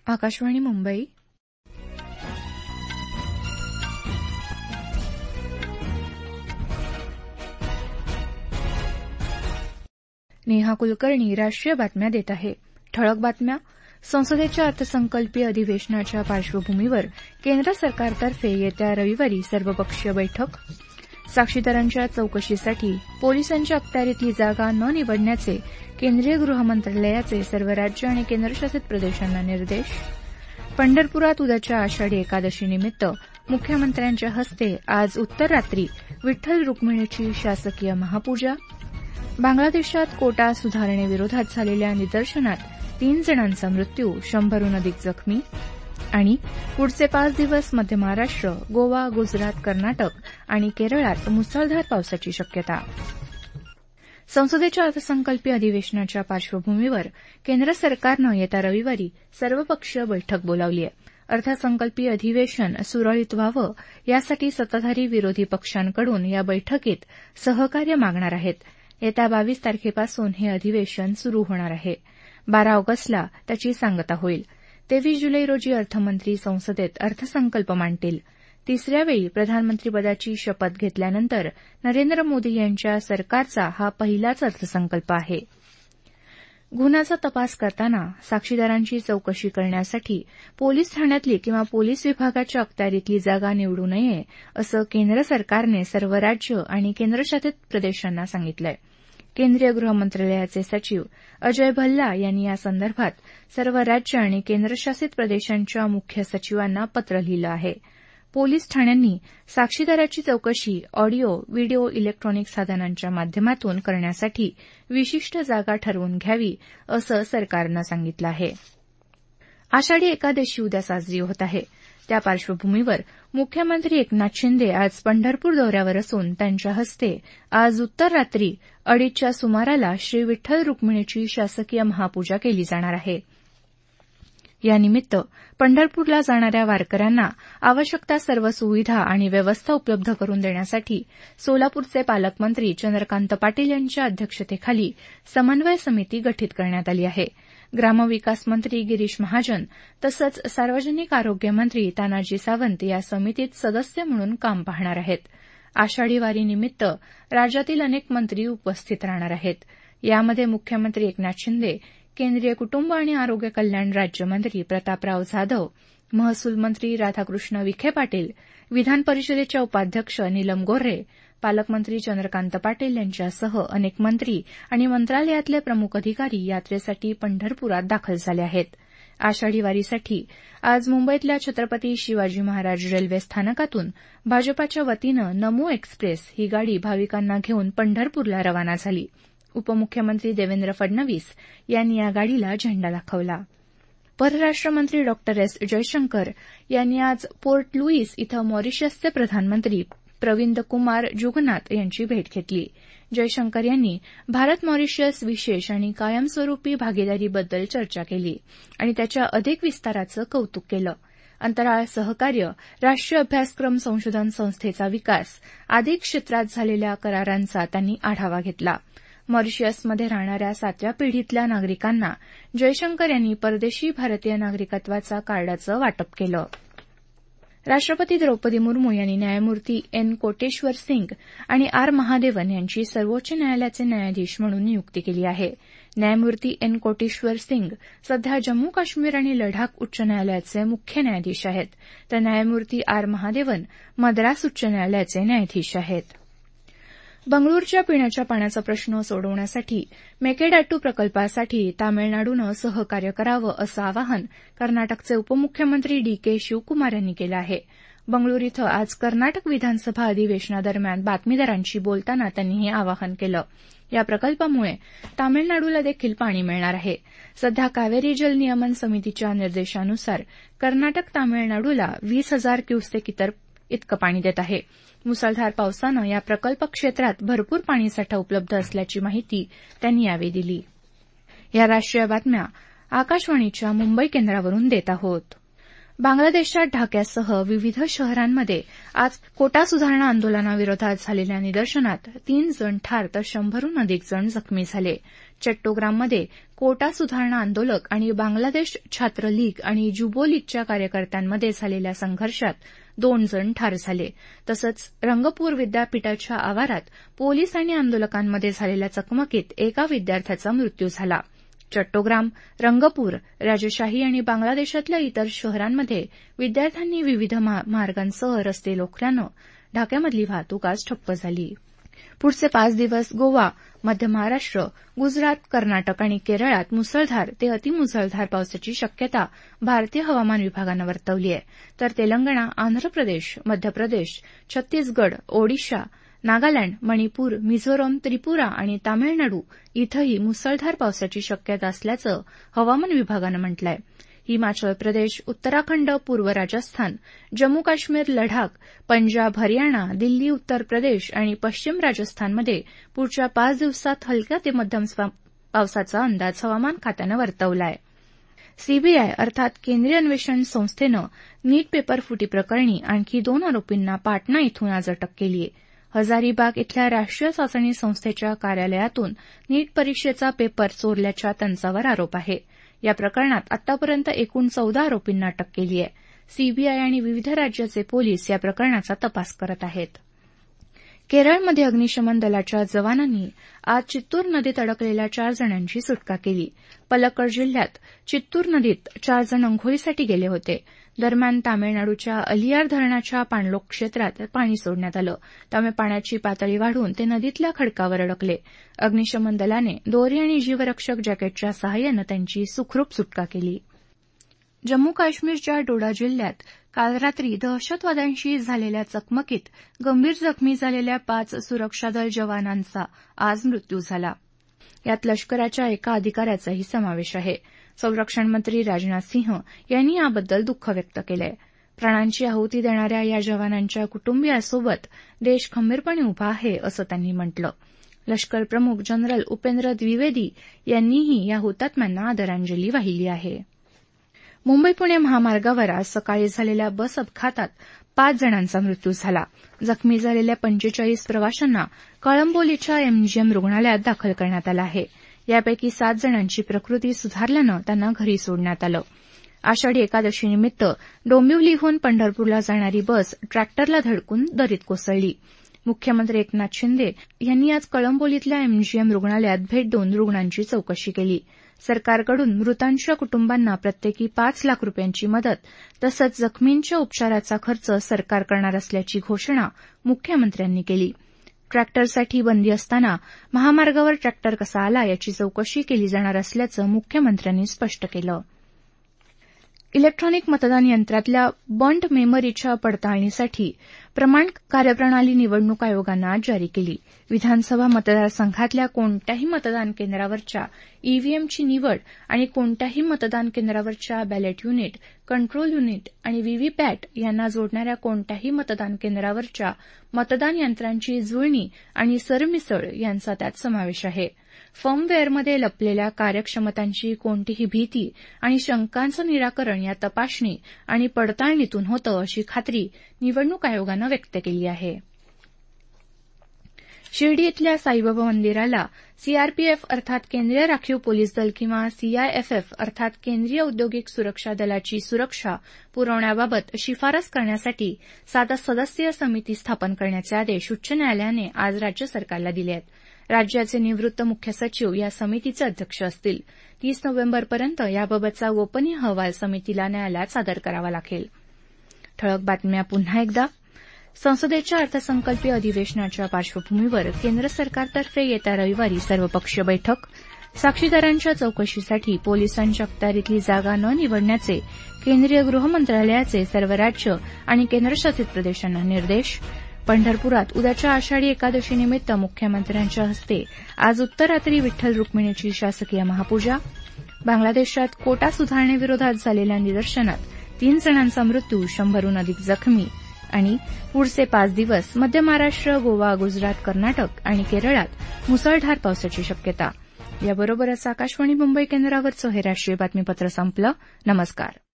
आकाशवाणी मुंबई. नेहा कुलकर्णी राष्ट्रीय बातम्या देत आहे. ठळक बातम्या. संसदेच्या अर्थसंकल्पीय अधिवेशनाच्या पार्श्वभूमीवर केंद्र सरकारतर्फे येत्या रविवारी सर्वपक्षीय बैठक. साक्षीदारांच्या चौकशीसाठी पोलिसांच्या अखत्यारीतली जागा न निवडण्याचे केंद्रीय गृहमंत्रालयाचे सर्व राज्य आणि केंद्रशासित प्रदेशांना निर्देश. पंढरपुरात उद्याच्या आषाढी एकादशीनिमित्त मुख्यमंत्र्यांच्या हस्ते आज उत्तर रात्री विठ्ठल रुक्मिणीची शासकीय महापूजा. बांगलादेशात कोटा सुधारणेविरोधात झालेल्या निदर्शनात 3 जणांचा मृत्यू, 100हून अधिक जखमी. आणि पुढचे 5 दिवस मध्य महाराष्ट्र, गोवा, गुजरात, कर्नाटक आणि केरळात मुसळधार पावसाची शक्यता. संसदेच्या अर्थसंकल्पीय अधिवेशनाच्या पार्श्वभूमीवर केंद्र सरकारनं येत्या रविवारी सर्वपक्षीय बैठक बोलावली आहे. अर्थसंकल्पीय अधिवेशन सुरळीत व्हावं यासाठी सत्ताधारी विरोधी पक्षांकडून या बैठकीत सहकार्य मागणार आहेत. येत्या 22 तारखेपासून हे अधिवेशन सुरू होणार आहे. 12 ऑगस्टला त्याची सांगता होईल. 23 जुलै रोजी अर्थमंत्री संसदेत अर्थसंकल्प मांडतील. 3ऱ्या वेळी प्रधानमंत्रीपदाची शपथ घेतल्यानंतर नरेंद्र मोदी यांच्या सरकारचा हा पहिलाच अर्थसंकल्प आहे. गुन्ह्याचा तपास करताना साक्षीदारांची चौकशी करण्यासाठी पोलीस ठाण्यातली किंवा पोलीस विभागाच्या अखत्यारीतली जागा निवडू नये असं केंद्र सरकारने सर्व राज्य आणि केंद्रशासित प्रदेशांना सांगितलंय. केंद्रीय गृहमंत्रालयाचे सचिव अजय भल्ला यांनी या संदर्भात सर्व राज्य आणि केंद्रशासित प्रदेशांच्या मुख्य सचिवांना पत्र लिहिलं आहे. पोलीस ठाण्यांनी साक्षीदाराची चौकशी ऑडिओ, व्हिडिओ, इलेक्ट्रॉनिक साधनांच्या माध्यमातून करण्यासाठी विशिष्ट जागा ठरवून घ्यावी असं सरकारनं सांगितलं आहे. आषाढी एकादशी उद्या साजरी होत आहे. त्या पार्श्वभूमीवर मुख्यमंत्री एकनाथ शिंदे आज पंढरपूर दौऱ्यावर असून त्यांच्या हस्ते आज उत्तर रात्री 2:30च्या सुमाराला श्री विठ्ठल रुक्मिणीची शासकीय महापूजा केली जाणार आहे. यानिमित्त पंढरपूरला जाणाऱ्या वारकऱ्यांना आवश्यक सर्व सुविधा आणि व्यवस्था उपलब्ध करून देण्यासाठी सोलापूरचे पालकमंत्री चंद्रकांत पाटील यांच्या अध्यक्षतेखाली समन्वय समिती गठीत करण्यात आली आहे. ग्रामविकास मंत्री गिरीश महाजन तसंच सार्वजनिक आरोग्य मंत्री तानाजी सावंत या समितीत सदस्य म्हणून काम पाहणार आहेत. आषाढी वारीनिमित्त राज्यातील अनेक मंत्री उपस्थित राहणार आहेत. यामध्ये मुख्यमंत्री एकनाथ शिंदे, केंद्रीय कुटुंब आणि आरोग्य कल्याण राज्यमंत्री प्रतापराव जाधव, महसूल मंत्री राधाकृष्ण विखे पाटील, विधान परिषदेच्या उपाध्यक्ष नीलम गोऱ्हे, पालकमंत्री चंद्रकांत पाटील यांच्यासह अनेक मंत्री आणि मंत्रालयातले प्रमुख अधिकारी यात्रेसाठी पंढरपुरात दाखल झाले आहेत. आषाढी वारीसाठी आज मुंबईतल्या छत्रपती शिवाजी महाराज रेल्वे स्थानकातून भाजपाच्या वतीनं नमो एक्सप्रेस ही गाडी भाविकांना घेऊन पंढरपूरला रवाना झाली. उपमुख्यमंत्री देवेंद्र फडणवीस यांनी या गाडीला झेंडा दाखवला. परराष्ट्र मंत्री डॉ. एस. जयशंकर यांनी आज पोर्ट लुईस इथं मॉरिशसचे प्रधानमंत्री प्रविंद कुमार जुगनाथ यांची भेट घेतली. जयशंकर यांनी भारत मॉरिशस विशेष आणि कायमस्वरूपी भागीदारीबद्दल चर्चा केली आणि त्याच्या अधिक विस्ताराचं कौतुक केलं. अंतराळ सहकार्य, राष्ट्रीय अभ्यासक्रम संशोधन संस्थेचा विकास आदी क्षेत्रात झालेल्या करारांचा त्यांनी आढावा घेतला. मॉरिशसमध्ये राहणाऱ्या 7व्या पिढीतल्या नागरिकांना जयशंकर यांनी परदेशी भारतीय नागरिकत्वाचा कार्डाचं वाटप केलं. राष्ट्रपती द्रौपदी मुर्मू यांनी न्यायमूर्ती एन कोटेश्वर सिंग आणि आर महादेवन यांची सर्वोच्च न्यायालयाचे न्यायाधीश म्हणून नियुक्ती केली आहे. न्यायमूर्ती एन कोटेश्वर सिंग सध्या जम्मू काश्मीर आणि लडाख उच्च न्यायालयाचे मुख्य न्यायाधीश आहेत, तर न्यायमूर्ती आर महादेवन मद्रास उच्च न्यायालयाचे न्यायाधीश आहेत. बंगळूरच्या पिण्याच्या पाण्याचा प्रश्न सोडवण्यासाठी मेकेडाटू प्रकल्पासाठी तामिळनाडूनं सहकार्य करावं असं आवाहन कर्नाटकचे उपमुख्यमंत्री डी के शिवकुमार यांनी केलं आहे. बंगळूर इथं आज कर्नाटक विधानसभा अधिवेशनादरम्यान बातमीदारांशी बोलताना त्यांनी हे आवाहन केलं. या प्रकल्पामुळे तामिळनाडूला देखील पाणी मिळणार आहे. सध्या कावेरी जल नियमन समितीच्या निर्देशानुसार कर्नाटक तामिळनाडूला 20,000 क्युसेक इतकं पाणी देत आहे. मुसळधार पावसानं या प्रकल्प क्षेत्रात भरपूर पाणीसाठा उपलब्ध असल्याची माहिती त्यांनी यावेळी दिली. या राष्ट्रीय बातम्या आकाशवाणीच्या मुंबई केंद्रावरून देत आहोत. बांगलादेशात ढाक्यासह विविध शहरांमध्ये आज कोटा सुधारणा आंदोलनाविरोधात झालेल्या निदर्शनात 3 जण ठार तर 100हून अधिक जण जखमी झाले. चट्टोग्राममध्ये कोटा सुधारणा आंदोलक आणि बांगलादेश छात्र लीग आणि जुबो लीगच्या कार्यकर्त्यांमध्ये झालेल्या संघर्षात 2 जण ठार झाले. तसंच रंगपूर विद्यापीठाच्या आवारात पोलीस आणि आंदोलकांमध्ये झालेल्या चकमकीत एका विद्यार्थ्याचा मृत्यू झाला. चट्टोग्राम, रंगपूर, राजशाही आणि बांगलादेशातल्या इतर शहरांमध्ये विद्यार्थ्यांनी विविध मार्गांसह रस्ते रोखल्यानं ढाक्यामधली वाहतूक आज ठप्प झाली. पुढचे 5 दिवस गोवा, मध्य महाराष्ट्र, गुजरात, कर्नाटक आणि केरळात मुसळधार ते अतिमुसळधार पावसाची शक्यता भारतीय हवामान विभागानं वर्तवली आहे. तर तेलंगणा, आंध्र प्रदेश, मध्य प्रदेश, छत्तीसगड, ओडिशा, नागालँड, मणिपूर, मिझोरम, त्रिपुरा आणि तामिळनाडू इथंही मुसळधार पावसाची शक्यता असल्याचं हवामान विभागानं म्हटलंय. हिमाचल प्रदेश, उत्तराखंड, पूर्व राजस्थान, जम्मू काश्मीर, लडाख, पंजाब, हरियाणा, दिल्ली, उत्तर प्रदेश आणि पश्चिम राजस्थानमध्ये पुढच्या 5 दिवसात हलक्या ते मध्यम पावसाचा अंदाज हवामान खात्यानं वर्तवला आहे. सीबीआय अर्थात केंद्रीय अन्वेषण संस्थेनं नीट पेपर फुटी प्रकरणी आणखी 2 आरोपींना पाटणा इथून आज अटक केली आहे. हजारीबाग इथल्या राष्ट्रीय चाचणी संस्थेच्या कार्यालयातून नीट परीक्षेचा पेपर चोरल्याच्या त्यांच्यावर आरोप आहे. या प्रकरणात आतापर्यंत एकूण 14 आरोपींना अटक केली आहे. सीबीआय आणि विविध राज्याचे पोलीस या प्रकरणाचा तपास करत आहेत. केरळमध्ये अग्निशमन दलाच्या जवानांनी आज चित्तूर नदीत अडकलेल्या 4 जणांची सुटका केली. पलक्कड जिल्ह्यात चित्तूर नदीत 4 जण अंघोळीसाठी गेले होते. दरम्यान तामिळनाडूच्या अलियार धरणाच्या पाणलोट क्षेत्रात पाणी सोडण्यात आलं. त्यामुळे पाण्याची पातळी वाढून ते नदीतल्या खडकावर अडकले. अग्निशमन दलाने दोरी आणि जीवरक्षक जॅकेटच्या सहाय्यानं त्यांची सुखरूप सुटका केली. जम्मू काश्मीरच्या डोडा जिल्ह्यात काल रात्री दहशतवाद्यांशी झालेल्या चकमकीत गंभीर जखमी झालेल्या 5 सुरक्षा दल जवानांचा आज मृत्यू झाला. यात लष्कराच्या एका अधिकाऱ्याचाही समावेश आहे. संरक्षण मंत्री राजनाथ सिंह यांनी याबद्दल दुःख व्यक्त केलंय. प्राणांची आहुती देणाऱ्या या जवानांच्या कुटुंबियासोबत देश खंबीरपणे उभा आहे असं त्यांनी म्हटलं. लष्कर प्रमुख जनरल उपेंद्र द्विवेदी यांनीही या हुतात्म्यांना आदरांजली वाहिली आहे. मुंबई-पुणे महामार्गावर आज सकाळी झालेल्या बस अपघातात 5 जणांचा मृत्यू झाला. जखमी झालेल्या 45 प्रवाशांना कळंबोलीच्या एमजीएम रुग्णालयात दाखल करण्यात आलं आहे. यापैकी 7 जणांची प्रकृती सुधारल्यानं त्यांना घरी सोडण्यात आलं. आषाढी एकादशीनिमित्त डोंबिवलीहून पंढरपूरला जाणारी बस ट्रॅक्टरला धडकून दरीत कोसळली. मुख्यमंत्री एकनाथ शिंदे यांनी आज कळंबोलीतल्या एमजीएम रुग्णालयात भेट देऊन रुग्णांची चौकशी केली. सरकारकडून मृतांच्या कुटुंबांना प्रत्येकी 5 लाख रुपयांची मदत तसंच जखमींच्या उपचाराचा खर्च सरकार करणार असल्याची घोषणा मुख्यमंत्र्यांनी केली. ट्रॅक्टरसाठी बंदी असताना महामार्गावर ट्रॅक्टर कसा आला याची चौकशी केली जाणार असल्याचं मुख्यमंत्र्यांनी स्पष्ट केलं. इलेक्ट्रॉनिक मतदान यंत्रातल्या बंट मेमरीच्या पडताळणीसाठी प्रमाण कार्यप्रणाली निवडणूक आयोगानं आज जारी केली. विधानसभा मतदारसंघातल्या कोणत्याही मतदान केंद्रावरच्या ईव्हीएमची निवड आणि कोणत्याही मतदान केंद्रावरच्या बॅलेट युनिट, कंट्रोल युनिट आणि व्हीव्हीपॅट यांना जोडणाऱ्या कोणत्याही मतदान केंद्रावरच्या मतदान यंत्रांची जुळणी आणि सरमिसळ यांचा त्यात समावेश आहे. फर्मवेअरमध्ये लपलेल्या कार्यक्षमतांची कोणतीही भीती आणि शंकांचं निराकरण या तपासणी आणि पडताळणीतून होतं अशी खात्री निवडणूक आयोगानं व्यक्त केली आहे. शिर्डी इथल्या साईबाबा मंदिराला सीआरपीएफ अर्थात केंद्रीय राखीव पोलीस दल किंवा सीआयएफएफ अर्थात केंद्रीय औद्योगिक सुरक्षा दलाची सुरक्षा पुरवण्याबाबत शिफारस करण्यासाठी 7 सदस्यीय समिती स्थापन करण्याचे आदेश उच्च न्यायालयाने आज राज्य सरकारला दिले आहेत. राज्याचे निवृत्त मुख्य सचिव या समितीचे अध्यक्ष असतील. 30 नोव्हेंबरपर्यंत याबाबतचा गोपनीय अहवाल समितीला न्यायालयात सादर करावा लागेल. ठळक बातम्या पुन्हा एकदा. संसदेच्या अर्थसंकल्पीय अधिवेशनाच्या पार्श्वभूमीवर केंद्र सरकारतर्फे येत्या रविवारी सर्वपक्षीय बैठक. साक्षीदारांच्या चौकशीसाठी पोलिसांच्या अखत्यारीतली जागा न निवडण्याचे केंद्रीय गृह मंत्रालयाचे सर्व राज्य आणि केंद्रशासित प्रदेशांना निर्देश. पंढरपुरात उद्याच्या आषाढी एकादशीनिमित्त मुख्यमंत्र्यांच्या हस्ते आज उत्तरात्री विठ्ठल रुक्मिणीची शासकीय महापूजा. बांगलादेशात कोटा सुधारणेविरोधात झालेल्या निदर्शनात 3 जणांचा मृत्यू, 100हून अधिक जखमी. आणि पुढचे 5 दिवस मध्य महाराष्ट्र, गोवा, गुजरात, कर्नाटक आणि केरळात मुसळधार पावसाची शक्यता. याबरोबरच आकाशवाणी मुंबई केंद्रावरचं हे राष्ट्रीय बातमीपत्र संपलं. नमस्कार.